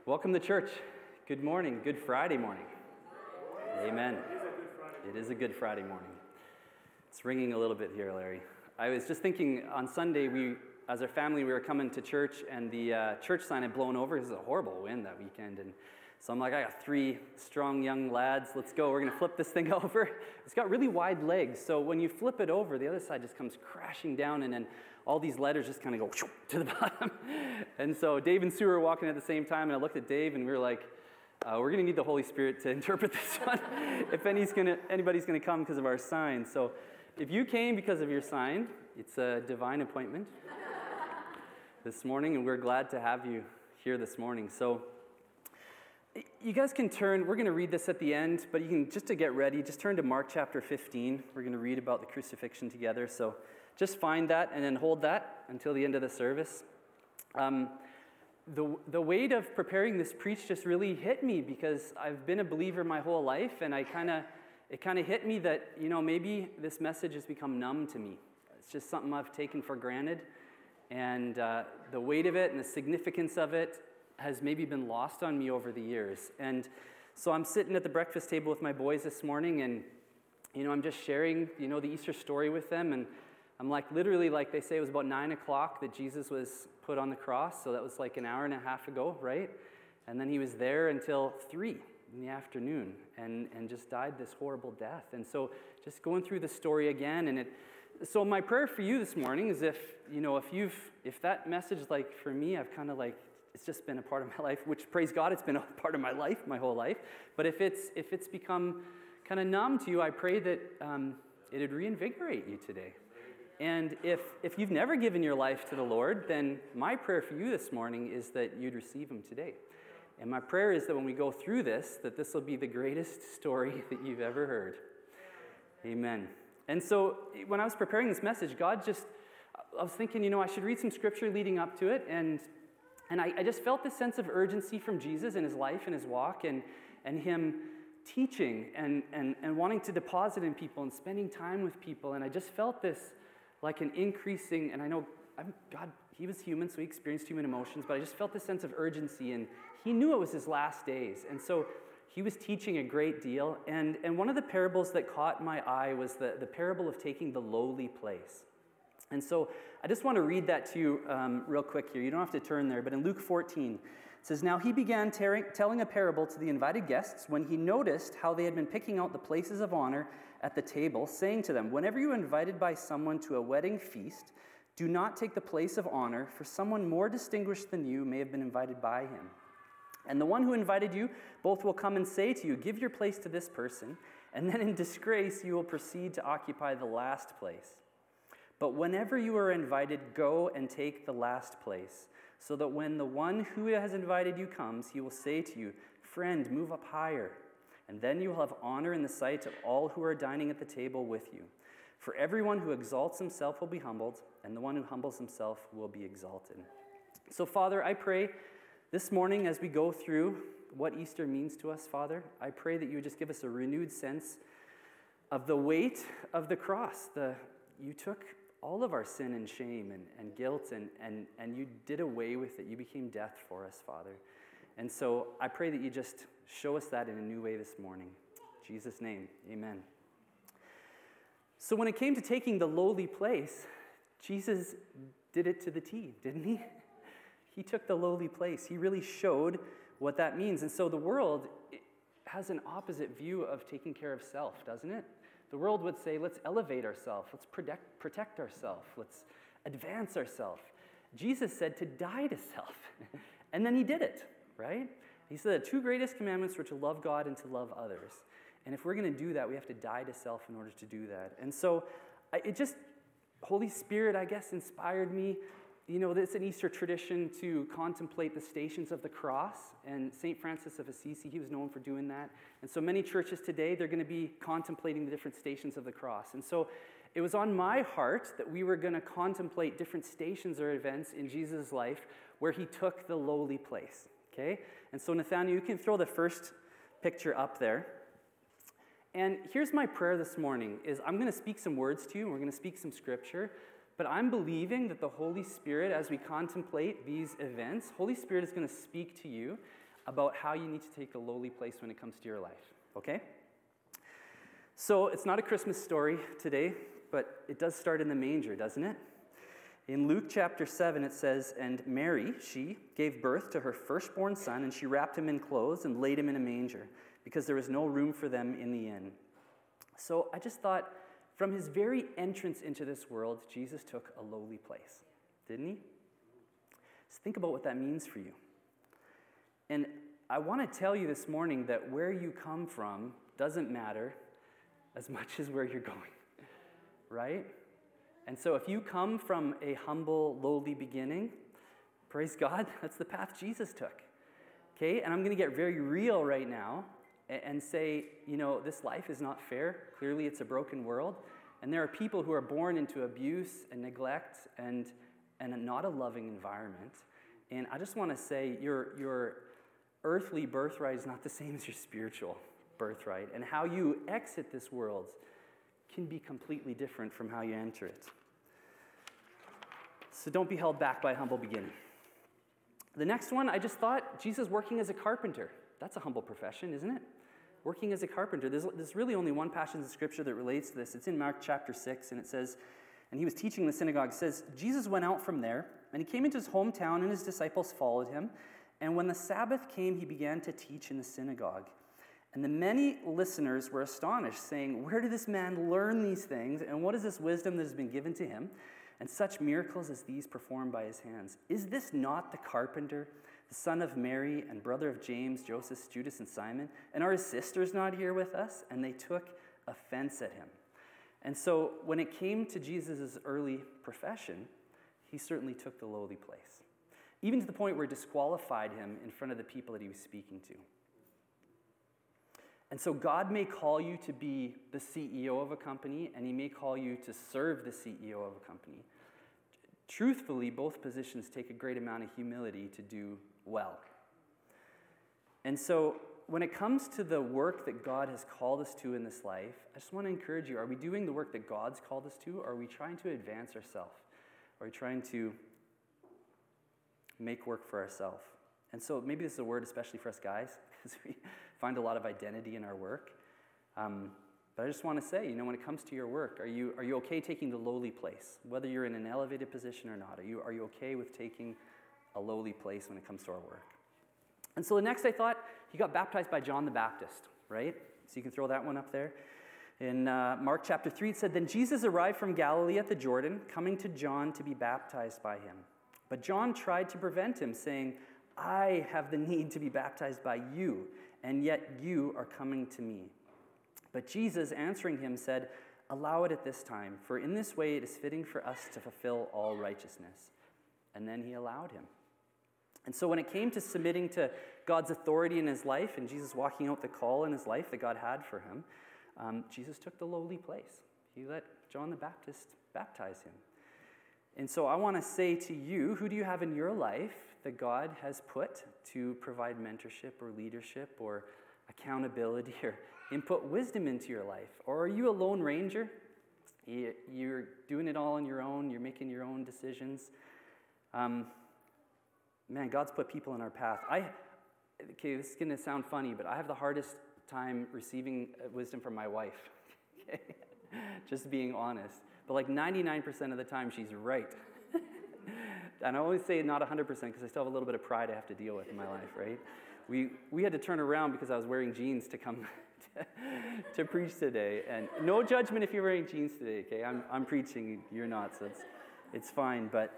Welcome to church. Good morning. Good Friday morning. Amen. It is a good Friday morning. It's ringing a little bit here, Larry. I was just thinking on Sunday, as a family, we were coming to church, and the church sign had blown over. It was a horrible wind that weekend, and so I'm like, I got 3 strong young lads. Let's go. We're going to flip this thing over. It's got really wide legs, so when you flip it over, the other side just comes crashing down, and then all these letters just kind of go to the bottom. And so Dave and Sue were walking at the same time, and I looked at Dave, and we were like, we're going to need the Holy Spirit to interpret this one if anybody's going to come because of our sign. So if you came because of your sign, it's a divine appointment this morning, and we're glad to have you here this morning. So you guys can turn, we're going to read this at the end, but you can, just to get ready, just turn to Mark chapter 15. We're going to read about the crucifixion together. So just find that and then hold that until the end of the service. The weight of preparing this preach just really hit me because I've been a believer my whole life, and it kind of hit me that, maybe this message has become numb to me. It's just something I've taken for granted, and the weight of it and the significance of it has maybe been lost on me over the years. And so I'm sitting at the breakfast table with my boys this morning, and I'm just sharing the Easter story with them, and I'm literally, they say, it was about 9 o'clock that Jesus was put on the cross, so that was an hour and a half ago, right? And then he was there until 3 in the afternoon and just died this horrible death. And so just going through the story again, and so my prayer for you this morning is if that message, for me, I've kind of it's just been a part of my life, which, praise God, it's been a part of my life, my whole life. But if it's become kind of numb to you, I pray that it'd reinvigorate you today. And if you've never given your life to the Lord, then my prayer for you this morning is that you'd receive him today. And my prayer is that when we go through this, that this will be the greatest story that you've ever heard. Amen. And so when I was preparing this message, I was thinking, I should read some scripture leading up to it, and I just felt this sense of urgency from Jesus in his life and his walk, and him teaching and wanting to deposit in people and spending time with people. And I just felt this an increasing, and I know God, he was human, so he experienced human emotions, but I just felt this sense of urgency, and he knew it was his last days. And so he was teaching a great deal, and one of the parables that caught my eye was the parable of taking the lowly place. And so I just want to read that to you real quick here. You don't have to turn there, but in Luke 14, it says, "Now he began telling a parable to the invited guests when he noticed how they had been picking out the places of honor at the table, saying to them, 'Whenever you are invited by someone to a wedding feast, do not take the place of honor, for someone more distinguished than you may have been invited by him. And the one who invited you, both will come and say to you, "Give your place to this person," and then in disgrace you will proceed to occupy the last place. But whenever you are invited, go and take the last place, so that when the one who has invited you comes, he will say to you, "Friend, move up higher." And then you will have honor in the sight of all who are dining at the table with you. For everyone who exalts himself will be humbled, and the one who humbles himself will be exalted." So, Father, I pray this morning as we go through what Easter means to us, Father, I pray that you would just give us a renewed sense of the weight of the cross. You took all of our sin and shame and guilt, and you did away with it. You became death for us, Father. And so I pray that you just show us that in a new way this morning. In Jesus' name, amen. So when it came to taking the lowly place, Jesus did it to the T, didn't he? He took the lowly place. He really showed what that means. And so the world has an opposite view of taking care of self, doesn't it? The world would say, let's elevate ourselves, let's protect ourselves, let's advance ourselves. Jesus said to die to self, and then he did it, right? He said the 2 greatest commandments were to love God and to love others. And if we're going to do that, we have to die to self in order to do that. And so Holy Spirit, I guess, inspired me. It's an Easter tradition to contemplate the stations of the cross. And St. Francis of Assisi, he was known for doing that. And so many churches today, they're going to be contemplating the different stations of the cross. And so it was on my heart that we were going to contemplate different stations or events in Jesus' life where he took the lowly place. Okay? And so, Nathaniel, you can throw the first picture up there. And here's my prayer this morning, is I'm going to speak some words to you, and we're going to speak some scripture, but I'm believing that the Holy Spirit, as we contemplate these events, Holy Spirit is going to speak to you about how you need to take a lowly place when it comes to your life, okay? So it's not a Christmas story today, but it does start in the manger, doesn't it? In Luke chapter 7, it says, "And Mary, she gave birth to her firstborn son, and she wrapped him in clothes and laid him in a manger, because there was no room for them in the inn." So I just thought, from his very entrance into this world, Jesus took a lowly place, didn't he? Just think about what that means for you. And I want to tell you this morning that where you come from doesn't matter as much as where you're going, right? And so if you come from a humble, lowly beginning, praise God, that's the path Jesus took, okay? And I'm going to get very real right now and say, this life is not fair. Clearly, it's a broken world. And there are people who are born into abuse and neglect and not a loving environment. And I just want to say your earthly birthright is not the same as your spiritual birthright. And how you exit this world can be completely different from how you enter it. So don't be held back by a humble beginning. The next one, I just thought, Jesus working as a carpenter. That's a humble profession, isn't it? Working as a carpenter. There's really only one passage in Scripture that relates to this. It's in Mark chapter 6, and it says, and he was teaching in the synagogue. It says, Jesus went out from there, and he came into his hometown, and his disciples followed him. And when the Sabbath came, he began to teach in the synagogue. And the many listeners were astonished, saying, "Where did this man learn these things? And what is this wisdom that has been given to him? And such miracles as these performed by his hands? Is this not the carpenter, the son of Mary, and brother of James, Joseph, Judas, and Simon? And are his sisters not here with us?" And they took offense at him. And so when it came to Jesus' early profession, he certainly took the lowly place, even to the point where it disqualified him in front of the people that he was speaking to. And so God may call you to be the CEO of a company, and he may call you to serve the CEO of a company. Truthfully, both positions take a great amount of humility to do well. And so when it comes to the work that God has called us to in this life, I just want to encourage you, are we doing the work that God's called us to, or are we trying to advance ourselves? Are we trying to make work for ourselves? And so maybe this is a word especially for us guys, because we find a lot of identity in our work. But I just want to say, when it comes to your work, are you okay taking the lowly place? Whether you're in an elevated position or not, are you okay with taking a lowly place when it comes to our work? And so the next I thought, he got baptized by John the Baptist, right? So you can throw that one up there. In Mark chapter 3, it said, "Then Jesus arrived from Galilee at the Jordan, coming to John to be baptized by him. But John tried to prevent him, saying, 'I have the need to be baptized by you, and yet you are coming to me.' But Jesus, answering him, said, 'Allow it at this time, for in this way it is fitting for us to fulfill all righteousness.' And then he allowed him. And so when it came to submitting to God's authority in his life, and Jesus walking out the call in his life that God had for him, Jesus took the lowly place. He let John the Baptist baptize him. And so I want to say to you, who do you have in your life that God has put to provide mentorship or leadership or accountability or input wisdom into your life? Or are you a lone ranger? You're doing it all on your own. You're making your own decisions. Man, God's put people in our path. Okay, this is going to sound funny, but I have the hardest time receiving wisdom from my wife. Okay? Just being honest. But like 99% of the time, she's right. And I always say not 100% because I still have a little bit of pride I have to deal with in my life, right? We had to turn around because I was wearing jeans to come to preach today. And no judgment if you're wearing jeans today, okay? I'm preaching, you're not, so it's fine. But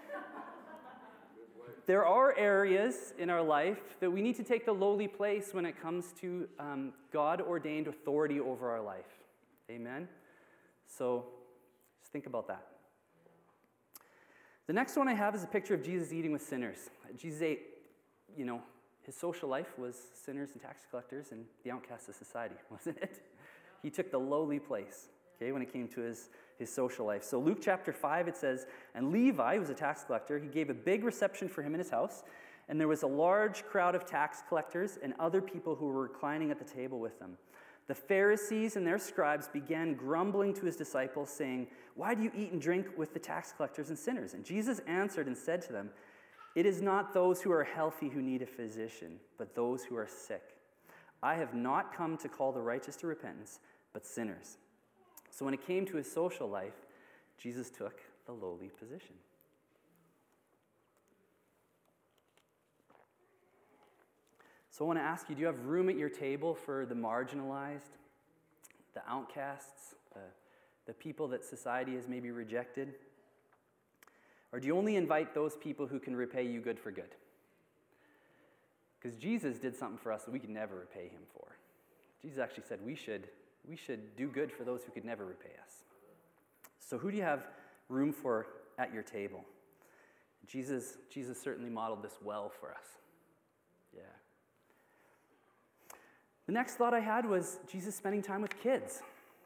there are areas in our life that we need to take the lowly place when it comes to God-ordained authority over our life. Amen? So just think about that. The next one I have is a picture of Jesus eating with sinners. Jesus ate, his social life was sinners and tax collectors and the outcasts of society, wasn't it? He took the lowly place, okay, when it came to his social life. So Luke chapter 5, it says, "And Levi, who was a tax collector, he gave a big reception for him in his house, and there was a large crowd of tax collectors and other people who were reclining at the table with them. The Pharisees and their scribes began grumbling to his disciples, saying, 'Why do you eat and drink with the tax collectors and sinners?' And Jesus answered and said to them, It is not those who are healthy who need a physician, but those who are sick. I have not come to call the righteous to repentance, but sinners." So when it came to his social life, Jesus took the lowly position. So I want to ask you, do you have room at your table for the marginalized, the outcasts, the people that society has maybe rejected? Or do you only invite those people who can repay you good for good? Because Jesus did something for us that we could never repay him for. Jesus actually said we should do good for those who could never repay us. So who do you have room for at your table? Jesus certainly modeled this well for us. Yeah. The next thought I had was Jesus spending time with kids.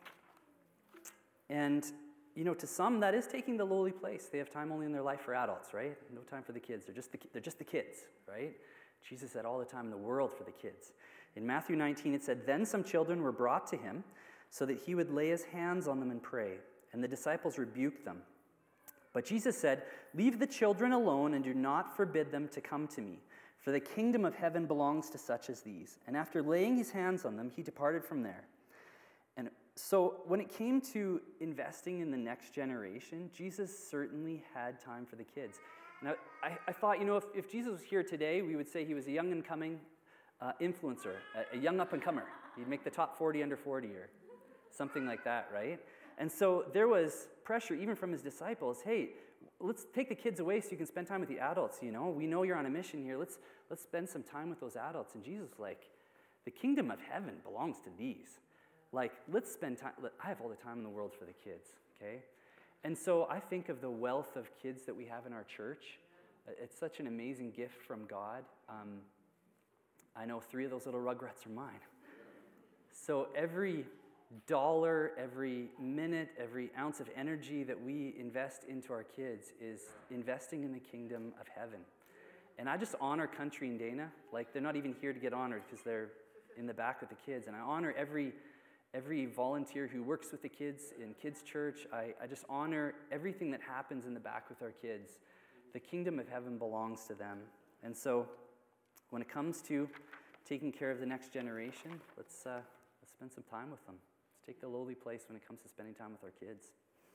And, to some, that is taking the lowly place. They have time only in their life for adults, right? No time for the kids. They're just the kids, right? Jesus had all the time in the world for the kids. In Matthew 19, it said, "Then some children were brought to him so that he would lay his hands on them and pray. And the disciples rebuked them. But Jesus said, 'Leave the children alone and do not forbid them to come to me, for the kingdom of heaven belongs to such as these.' And after laying his hands on them, he departed from there." And so when it came to investing in the next generation, Jesus certainly had time for the kids. Now, I thought, if Jesus was here today, we would say he was a young and coming influencer, a young up-and-comer. He'd make the top 40 under 40 or something like that, right? And so there was pressure even from his disciples. Hey, let's take the kids away so you can spend time with the adults, We know you're on a mission here. Let's spend some time with those adults. And Jesus was like, the kingdom of heaven belongs to these. Let's spend time. I have all the time in the world for the kids, okay? And so I think of the wealth of kids that we have in our church. It's such an amazing gift from God. I know 3 of those little rugrats are mine. So every dollar, every minute, every ounce of energy that we invest into our kids is investing in the kingdom of heaven. And I just honor Country and Dana. They're not even here to get honored because they're in the back with the kids. And I honor every volunteer who works with the kids in kids' church. I just honor everything that happens in the back with our kids. The kingdom of heaven belongs to them. And so when it comes to taking care of the next generation, let's spend some time with them. Let's take the lowly place when it comes to spending time with our kids.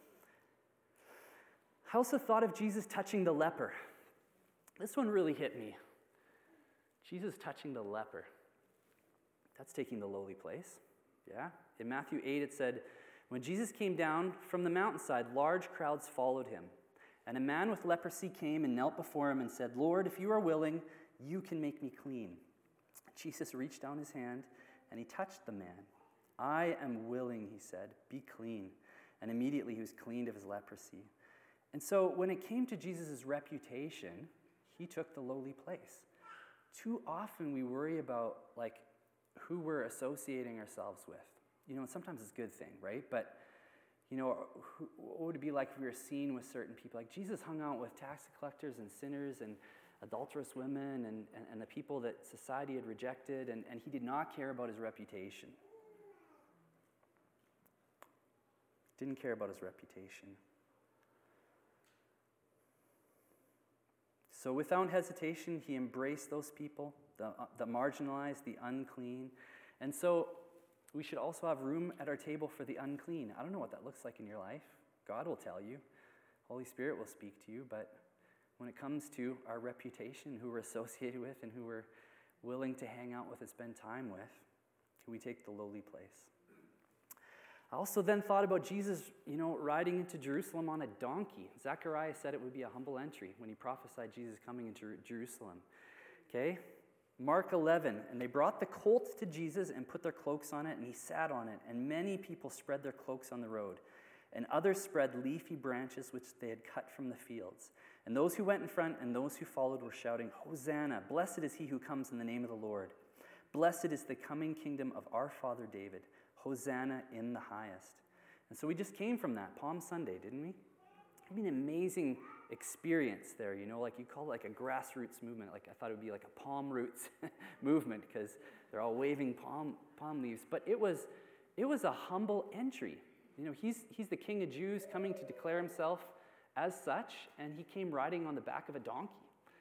I also thought of Jesus touching the leper. This one really hit me. Jesus touching the leper. That's taking the lowly place. Yeah? In Matthew 8, it said, "When Jesus came down from the mountainside, large crowds followed him. And a man with leprosy came and knelt before him and said, 'Lord, if you are willing, you can make me clean.' Jesus reached down his hand and he touched the man. 'I am willing,' he said, 'be clean.' And immediately he was cleaned of his leprosy." And so when it came to Jesus' reputation, he took the lowly place. Too often we worry about who we're associating ourselves with. And sometimes it's a good thing, right? But, what would it be like if we were seen with certain people? Jesus hung out with tax collectors and sinners and adulterous women and the people that society had rejected, and he did not care about his reputation. Didn't care about his reputation. So without hesitation, he embraced those people, the marginalized, the unclean. And so we should also have room at our table for the unclean. I don't know what that looks like in your life. God will tell you. Holy Spirit will speak to you. But when it comes to our reputation, who we're associated with and who we're willing to hang out with and spend time with, we take the lowly place. I also then thought about Jesus, riding into Jerusalem on a donkey. Zechariah said it would be a humble entry when he prophesied Jesus coming into Jerusalem. Okay? Mark 11, "And they brought the colt to Jesus and put their cloaks on it, and he sat on it. And many people spread their cloaks on the road. And others spread leafy branches which they had cut from the fields. And those who went in front and those who followed were shouting, 'Hosanna! Blessed is he who comes in the name of the Lord. Blessed is the coming kingdom of our father David. Hosanna in the highest.'" And so we just came from that Palm Sunday, didn't we? An amazing experience there, you call it a grassroots movement. I thought it would be a palm roots movement because they're all waving palm leaves. But it was a humble entry. He's the King of Jews coming to declare himself as such, and he came riding on the back of a donkey.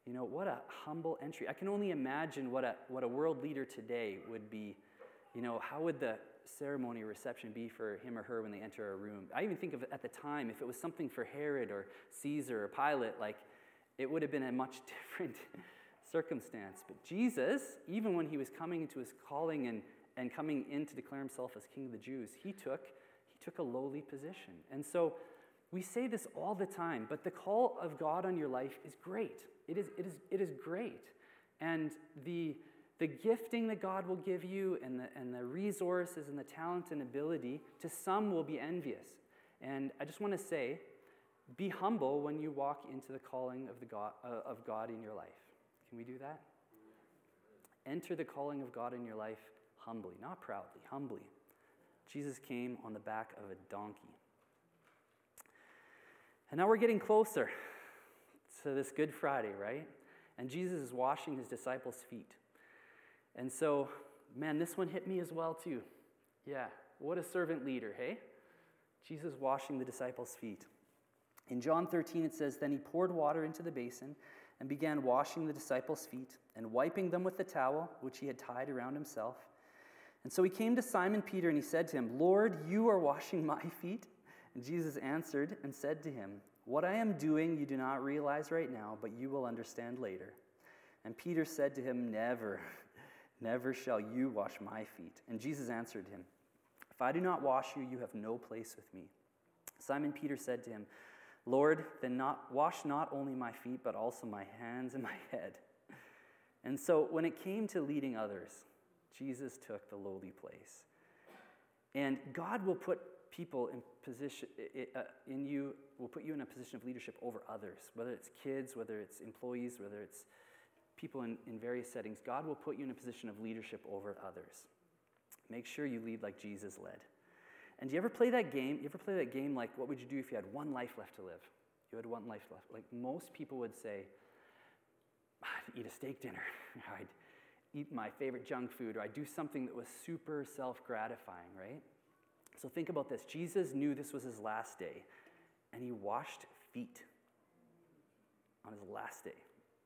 what a humble entry. I can only imagine what a world leader today would be. How would the ceremony or reception be for him or her when they enter a room? I even think of it at the time, if it was something for Herod or Caesar or Pilate, it would have been a much different circumstance. But Jesus, even when he was coming into his calling and coming in to declare himself as King of the Jews, he took a lowly position. And so we say this all the time, but the call of God on your life is great. It is great. And the gifting that God will give you and the resources and the talent and ability, to some will be envious. And I just want to say, be humble when you walk into the calling of God in your life. Can we do that? Enter the calling of God in your life humbly, not proudly, humbly. Jesus came on the back of a donkey. And now we're getting closer to this Good Friday, right? And Jesus is washing his disciples' feet. And so, man, this one hit me as well too. Yeah, what a servant leader, hey? Jesus washing the disciples' feet. In John 13 it says, "Then he poured water into the basin and began washing the disciples' feet and wiping them with the towel which he had tied around himself. And so he came to Simon Peter and he said to him, 'Lord, you are washing my feet?' And Jesus answered and said to him, 'What I am doing you do not realize right now, but you will understand later.' And Peter said to him, 'Never shall you wash my feet.' And Jesus answered him, 'If I do not wash you, you have no place with me.' Simon Peter said to him, 'Lord, then wash not only my feet, but also my hands and my head.' And so when it came to leading others, Jesus took the lowly place. And God will put people in position will put you in a position of leadership over others, whether it's kids, whether it's employees, whether it's people in various settings. God will put you in a position of leadership over others. Make sure you lead like Jesus led. And do you ever play that game? You ever play that game like, what would you do if you had one life left to live? You had one life left. Like most people would say, I'd eat a steak dinner. I'd eat my favorite junk food, or I'd do something that was super self-gratifying, right? So think about this. Jesus knew this was his last day, and he washed feet on his last day.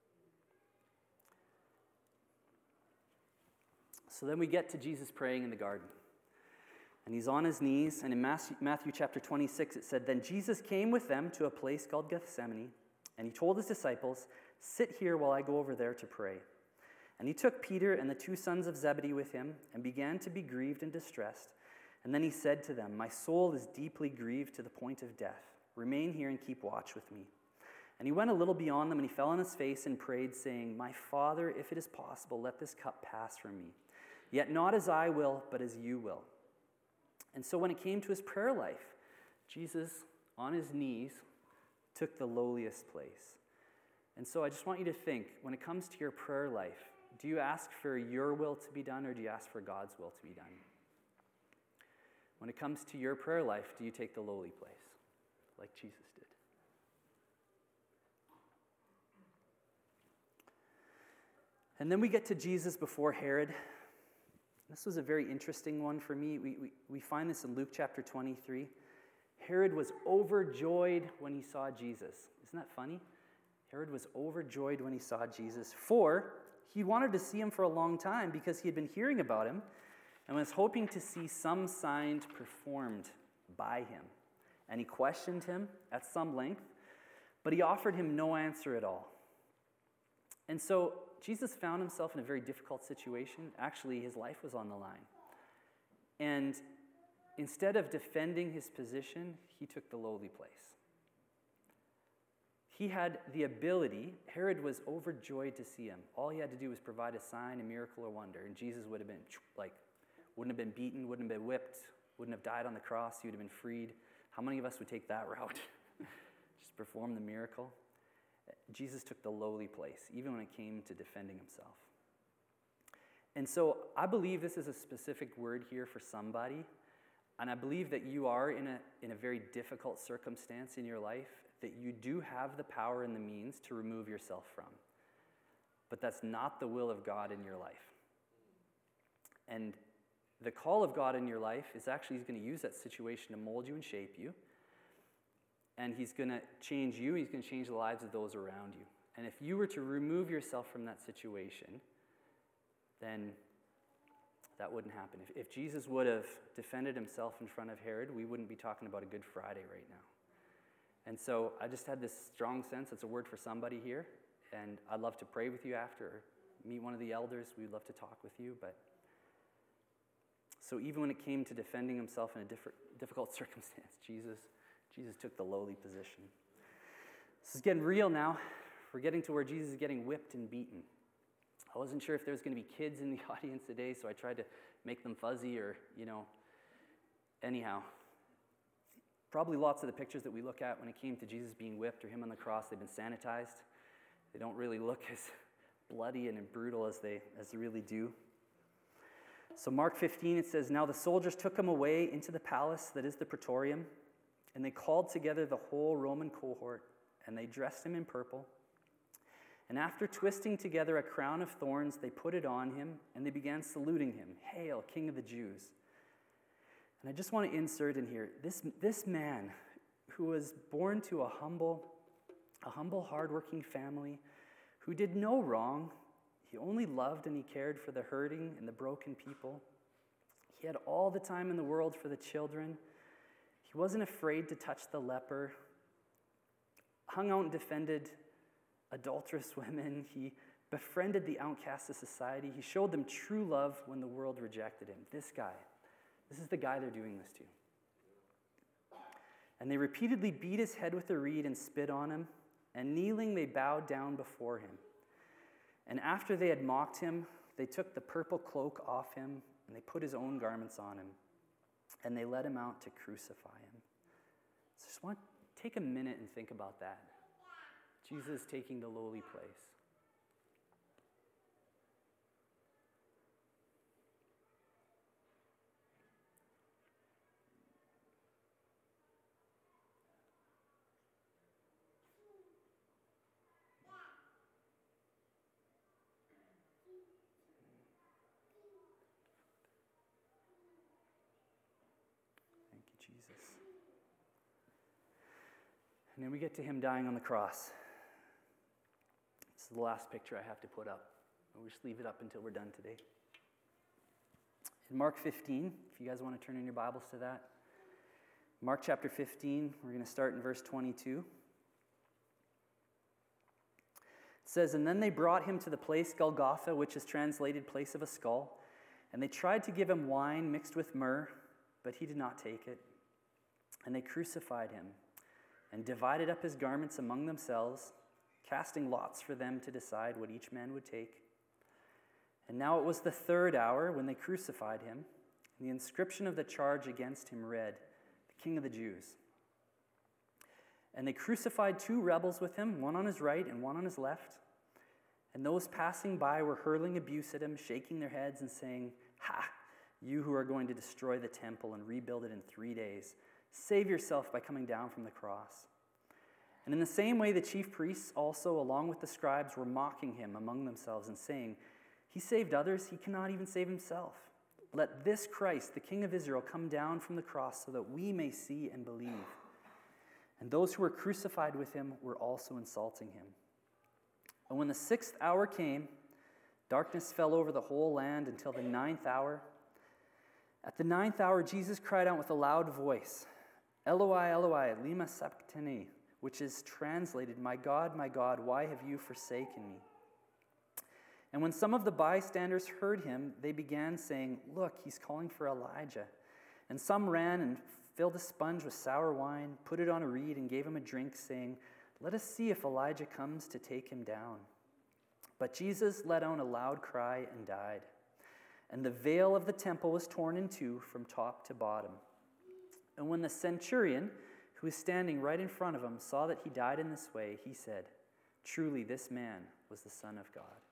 So then we get to Jesus praying in the garden. And he's on his knees, and in Matthew chapter 26, it said, "Then Jesus came with them to a place called Gethsemane, and he told his disciples, 'Sit here while I go over there to pray.' And he took Peter and the 2 sons of Zebedee with him, and began to be grieved and distressed. And then he said to them, 'My soul is deeply grieved to the point of death. Remain here and keep watch with me.' And he went a little beyond them, and he fell on his face and prayed, saying, 'My Father, if it is possible, let this cup pass from me. Yet not as I will, but as you will.' And so when it came to his prayer life, Jesus, on his knees, took the lowliest place. And so I just want you to think, when it comes to your prayer life, do you ask for your will to be done, or do you ask for God's will to be done? When it comes to your prayer life, do you take the lowly place, like Jesus did? And then we get to Jesus before Herod. This was a very interesting one for me. We find this in Luke chapter 23. Herod was overjoyed when he saw Jesus. Isn't that funny? Herod was overjoyed when he saw Jesus, for he wanted to see him for a long time because he had been hearing about him and was hoping to see some sign performed by him. And he questioned him at some length, but he offered him no answer at all. And so Jesus found himself in a very difficult situation. Actually, his life was on the line. And instead of defending his position, he took the lowly place. He had the ability. Herod was overjoyed to see him. All he had to do was provide a sign, a miracle, or wonder, and Jesus would have been wouldn't have been beaten, wouldn't have been whipped, wouldn't have died on the cross. He would have been freed. How many of us would take that route? Just perform the miracle. Jesus took the lowly place, even when it came to defending himself. And so I believe this is a specific word here for somebody, and I believe that you are in a very difficult circumstance in your life that you do have the power and the means to remove yourself from. But that's not the will of God in your life. And the call of God in your life is actually he's going to use that situation to mold you and shape you. And he's going to change you. He's going to change the lives of those around you. And if you were to remove yourself from that situation, then that wouldn't happen. If Jesus would have defended himself in front of Herod, we wouldn't be talking about a Good Friday right now. And so I just had this strong sense, it's a word for somebody here, and I'd love to pray with you after, or meet one of the elders. We'd love to talk with you. But so even when it came to defending himself in a difficult circumstance, Jesus took the lowly position. This is getting real now. We're getting to where Jesus is getting whipped and beaten. I wasn't sure if there was going to be kids in the audience today, so I tried to make them fuzzy or, anyhow. Probably lots of the pictures that we look at when it came to Jesus being whipped or him on the cross, they've been sanitized. They don't really look as bloody and brutal as they really do. So Mark 15, it says, "Now the soldiers took him away into the palace that is the Praetorium, and they called together the whole Roman cohort, and they dressed him in purple. And after twisting together a crown of thorns, they put it on him, and they began saluting him, 'Hail, King of the Jews.'" And I just want to insert in here, this man who was born to a humble, hardworking family, who did no wrong. He only loved and he cared for the hurting and the broken people. He had all the time in the world for the children. He wasn't afraid to touch the leper, hung out and defended adulterous women. He befriended the outcasts of society. He showed them true love when the world rejected him. This is the guy they're doing this to. And they repeatedly beat his head with a reed and spit on him, and kneeling they bowed down before him. And after they had mocked him, they took the purple cloak off him, and they put his own garments on him, and they led him out to crucify him. So just want to take a minute and think about that. Jesus taking the lowly place. Thank you, Jesus. And then we get to him dying on the cross. This is the last picture I have to put up. We'll just leave it up until we're done today. In Mark 15, if you guys want to turn in your Bibles to that. Mark chapter 15, we're going to start in verse 22. It says, "And then they brought him to the place Golgotha, which is translated place of a skull. And they tried to give him wine mixed with myrrh, but he did not take it. And they crucified him and divided up his garments among themselves, casting lots for them to decide what each man would take. And now it was the third hour when they crucified him, and the inscription of the charge against him read, 'The King of the Jews.' And they crucified 2 rebels with him, one on his right and one on his left. And those passing by were hurling abuse at him, shaking their heads and saying, 'Ha, you who are going to destroy the temple and rebuild it in 3 days, save yourself by coming down from the cross.' And in the same way, the chief priests also, along with the scribes, were mocking him among themselves and saying, 'He saved others, he cannot even save himself. Let this Christ, the King of Israel, come down from the cross so that we may see and believe.' And those who were crucified with him were also insulting him. And when the 6th hour came, darkness fell over the whole land until the 9th hour. At the 9th hour, Jesus cried out with a loud voice, 'Eloi, Eloi, lema sabachthani,' which is translated, my God, why have you forsaken me?' And when some of the bystanders heard him, they began saying, 'Look, he's calling for Elijah.' And some ran and filled a sponge with sour wine, put it on a reed, and gave him a drink, saying, 'Let us see if Elijah comes to take him down.' But Jesus let out a loud cry and died. And the veil of the temple was torn in two from top to bottom. And when the centurion, who was standing right in front of him, saw that he died in this way, he said, 'Truly this man was the Son of God.'"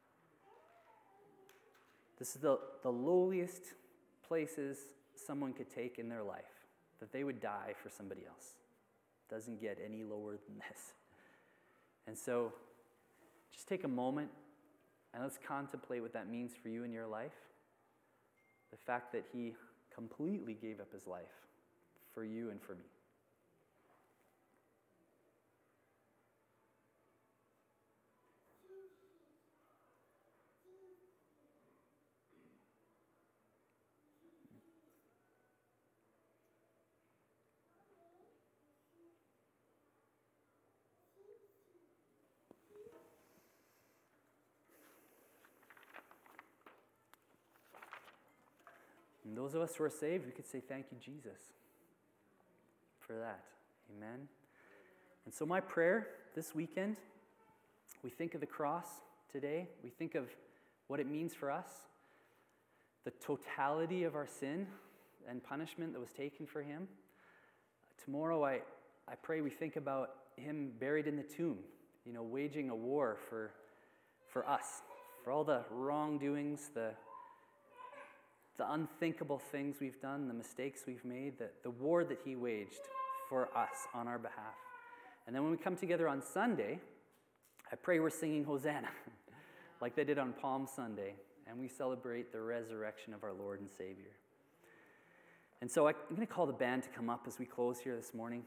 This is the lowliest places someone could take in their life, that they would die for somebody else. Doesn't get any lower than this. And so just take a moment and let's contemplate what that means for you in your life. The fact that he completely gave up his life for you and for me. And those of us who are saved, we could say, thank you, Jesus, for that. Amen. And so my prayer this weekend, we think of the cross today. We think of what it means for us, the totality of our sin and punishment that was taken for him. Tomorrow, I pray we think about him buried in the tomb, waging a war for us, for all the wrongdoings, the unthinkable things we've done, the mistakes we've made, the war that he waged for us on our behalf. And then when we come together on Sunday, I pray we're singing Hosanna, like they did on Palm Sunday, and we celebrate the resurrection of our Lord and Savior. And so I'm going to call the band to come up as we close here this morning.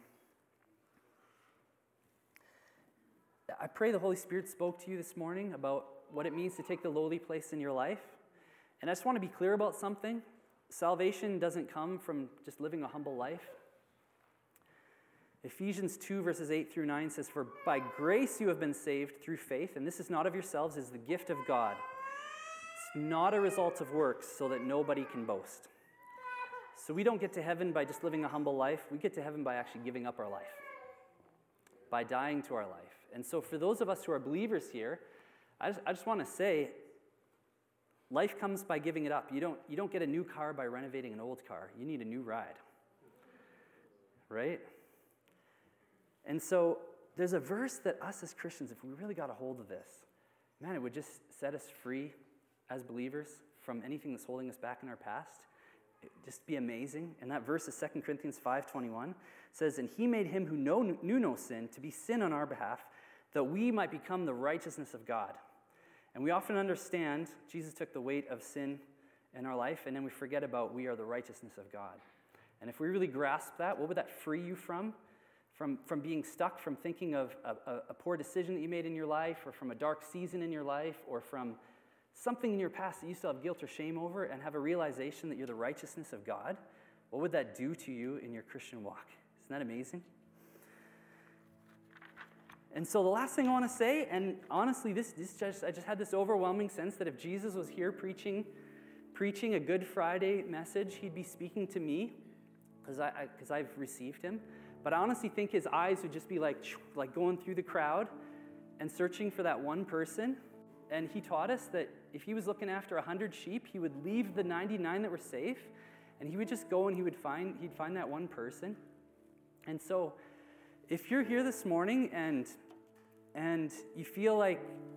I pray the Holy Spirit spoke to you this morning about what it means to take the lowly place in your life. And I just want to be clear about something. Salvation doesn't come from just living a humble life. Ephesians 2, verses 8 through 9 says, "For by grace you have been saved through faith, and this is not of yourselves, it is the gift of God. It's not a result of works, so that nobody can boast." So we don't get to heaven by just living a humble life. We get to heaven by actually giving up our life, by dying to our life. And so for those of us who are believers here, I just want to say, life comes by giving it up. You don't get a new car by renovating an old car. You need a new ride, right? And so there's a verse that us as Christians, if we really got a hold of this, man, it would just set us free as believers from anything that's holding us back in our past. It'd just be amazing. And that verse is 2 Corinthians 5:21. It says, "And he made him who knew no sin to be sin on our behalf, that we might become the righteousness of God." And we often understand Jesus took the weight of sin in our life, and then we forget about we are the righteousness of God. And if we really grasp that, what would that free you from? From being stuck, from thinking of a poor decision that you made in your life, or from a dark season in your life, or from something in your past that you still have guilt or shame over, and have a realization that you're the righteousness of God. What would that do to you in your Christian walk? Isn't that amazing? And so the last thing I want to say, and honestly, I just had this overwhelming sense that if Jesus was here preaching a Good Friday message, he'd be speaking to me, because I've received him. But I honestly think his eyes would just be like going through the crowd and searching for that one person. And he taught us that if he was looking after 100 sheep, he would leave the 99 that were safe, and he would just go and he'd find that one person. And so if you're here this morning and you feel like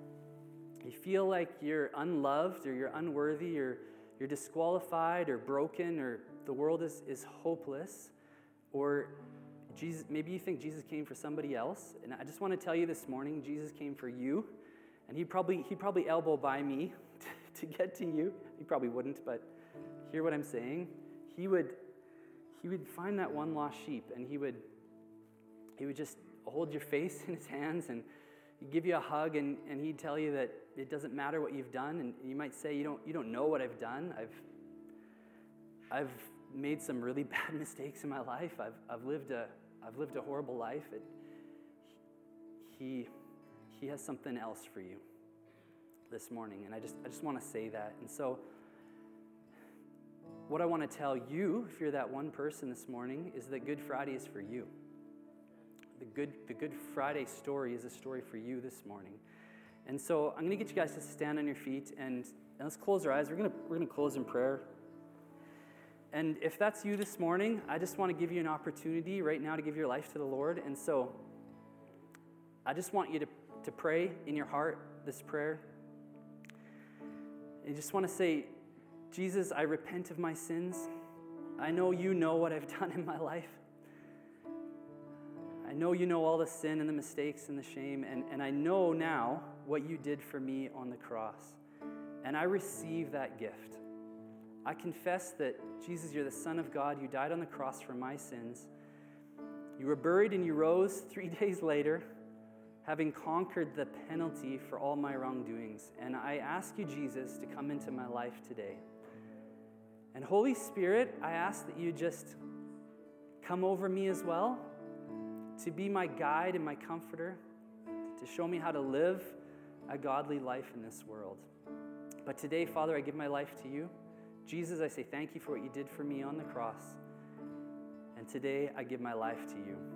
you're unloved, or you're unworthy, or you're disqualified, or broken, or the world is hopeless, or maybe you think Jesus came for somebody else, and I just want to tell you this morning, Jesus came for you, and he'd probably elbow by me to get to you. He probably wouldn't, but hear what I'm saying. He would find that one lost sheep, and he would just hold your face in his hands, and he'd give you a hug, and he'd tell you that it doesn't matter what you've done, and you might say, you don't know what I've done. I've made some really bad mistakes in my life. I've lived a horrible life. He has something else for you this morning, and I just want to say that. And so what I want to tell you, if you're that one person this morning, is that Good Friday is for you. The Good Friday story is a story for you this morning. And so I'm going to get you guys to stand on your feet, and let's close our eyes. We're going to close in prayer. And if that's you this morning, I just want to give you an opportunity right now to give your life to the Lord. And so I just want you to pray in your heart this prayer. And you just want to say, Jesus, I repent of my sins. I know you know what I've done in my life. I know you know all the sin and the mistakes and the shame, and I know now what you did for me on the cross. And I receive that gift. I confess that, Jesus, you're the Son of God. You died on the cross for my sins. You were buried and you rose 3 days later, having conquered the penalty for all my wrongdoings. And I ask you, Jesus, to come into my life today. And Holy Spirit, I ask that you just come over me as well, to be my guide and my comforter, to show me how to live a godly life in this world. But today, Father, I give my life to you. Jesus, I say thank you for what you did for me on the cross. And today I give my life to you.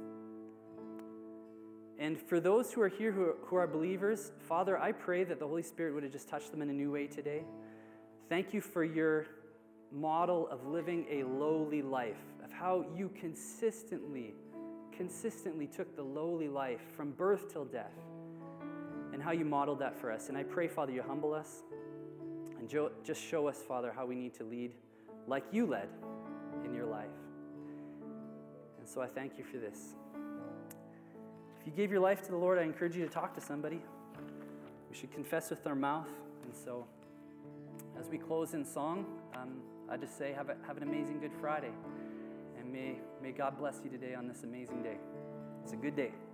And for those who are here who are believers, Father, I pray that the Holy Spirit would have just touched them in a new way today. Thank you for your model of living a lowly life, of how you consistently took the lowly life from birth till death, and how you modeled that for us. And I pray, Father, you humble us, and just show us, Father, how we need to lead like you led in your life. And so I thank you for this. If you gave your life to the Lord, I encourage you to talk to somebody. We should confess with our mouth. And so as we close in song, I just say have an amazing Good Friday. And may God bless you today on this amazing day. It's a good day.